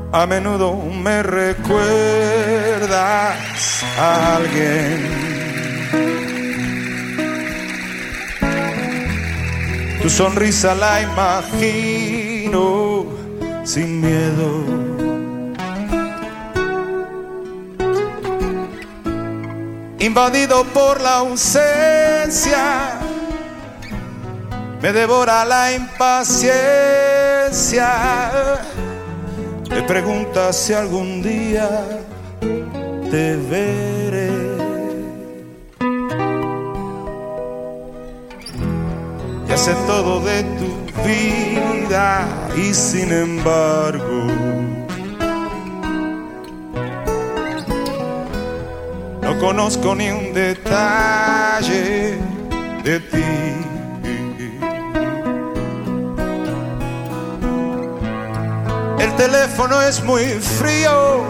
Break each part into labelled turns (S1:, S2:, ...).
S1: A menudo me recuerdas a alguien. Tu sonrisa la imagino sin miedo. Invadido por la ausencia, me devora la impaciencia. Me preguntas si algún día te veré. Ya sé todo de tu vida y sin embargo no conozco ni un detalle de ti. El teléfono es muy frío,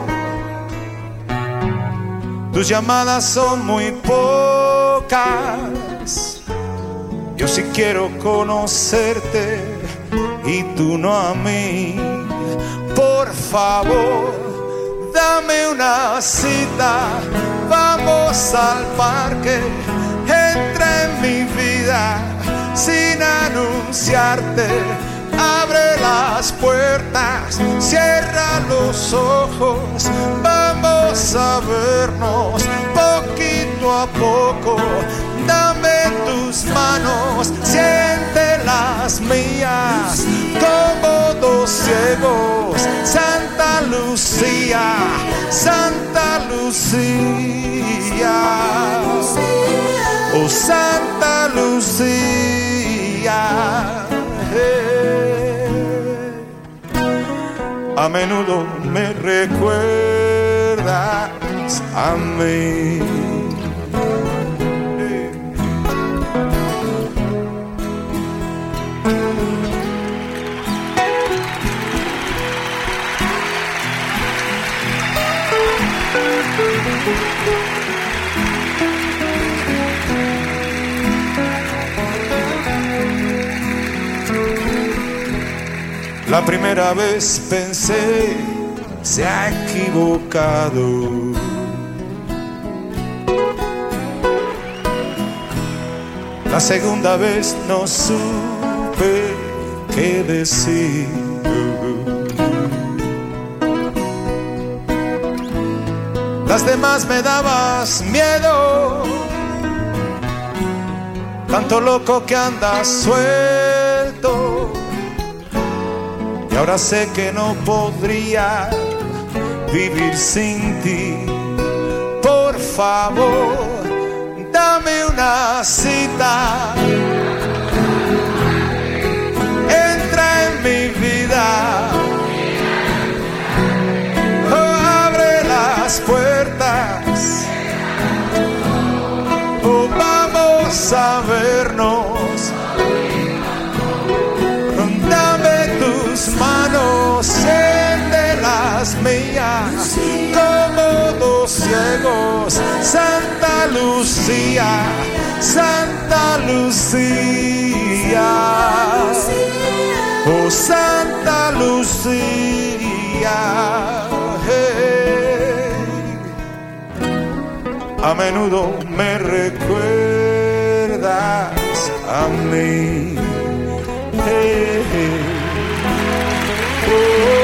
S1: tus llamadas son muy pocas. Yo sí quiero conocerte y tú no a mí. Por favor, dame una cita, vamos al parque. Entra en mi vida sin anunciarte. Abre las puertas, cierra los ojos. Vamos a vernos poquito a poco. Dame tus manos, siente las mías, como dos ciegos. Santa Lucía, Santa Lucía, oh Santa Lucía. A menudo me recuerdas a mí. La primera vez pensé, se ha equivocado. La segunda vez no supe qué decir. Las demás me dabas miedo, tanto loco que andas suelto. Y ahora sé que no podría vivir sin ti. Por favor, dame una cita. Entra en mi vida. Oh, abre las puertas. Oh, vamos a vernos. Manos, siente las mías, como dos ciegos. Santa Lucía, Santa Lucía, oh Santa Lucía. Hey. A menudo me recuerdas a mí. Hey, hey. Oh.